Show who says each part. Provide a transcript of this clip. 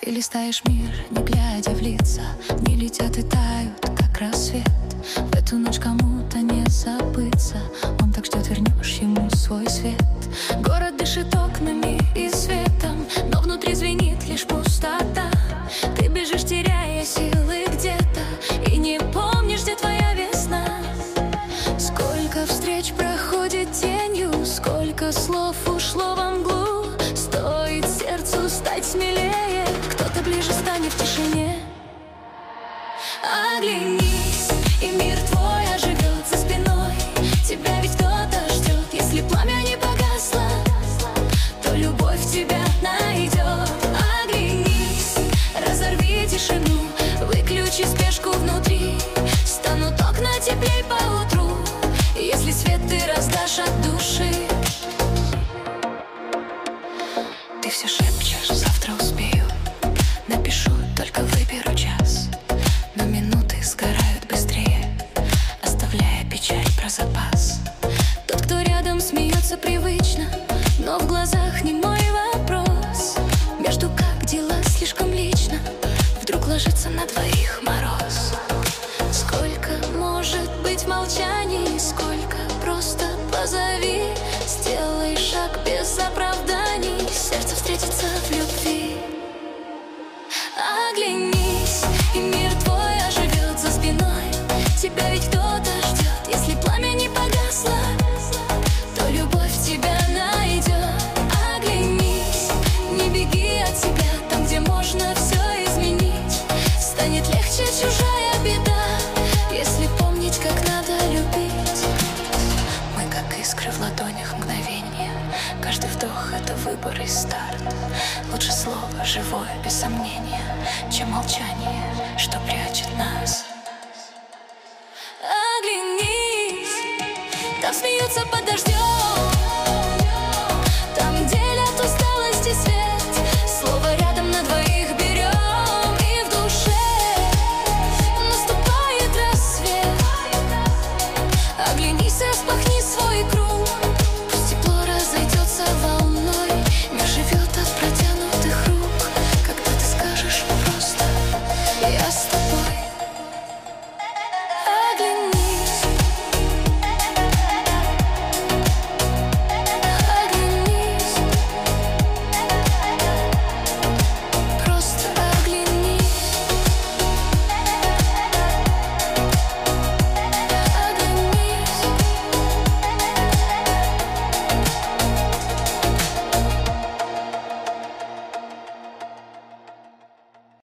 Speaker 1: Ты листаешь мир, не глядя в лица. Дни летят и тают, как рассвет. В эту ночь кому-то не забыться. Он так ждет, вернешь ему свой свет. Город дышит окнами и светом, но внутри звенит лишь пустота. Ты бежишь, теряя силы где-то, и не помнишь, где твоя весна. Сколько встреч проходит тенью, сколько слов ушло во мглу. Стоит сердцу стать смелее, кто-то ближе станет в тишине. Оглянись, и мир твой оживет за спиной. Тебя ведь кто-то ждет. Если пламя не погасло, то любовь тебя найдет. Оглянись, разорви тишину, выключи спешку внутри. Станут окна теплей поутру, если свет ты раздашь от души. Ты все шепчешь, завтра успею, напишу, только выберу час. Но минуты сгорают быстрее, оставляя печаль про запас. Тот, кто рядом, смеется привычно, но в глазах не мой вопрос. Между как дела слишком лично, вдруг ложится на двоих мороз. Сколько может быть молчаний, сколько просто позови. Сделай шаг без оправданий, сердце встретится в любви. Оглянись, и мир твой оживет за спиной. Тебя ведь кто-то ждет. Если пламя не погасло, то любовь тебя найдет. Оглянись, не беги от себя, там, где можно все изменить. Станет легче чужая беда, если помнить, как надо любить. Мы как искры в ладонях мгновения. Каждый вдох — это выбор и старт. Лучше слово живое, без сомнения, чем молчание, что прячет нас. Оглянись, там смеются под дождем.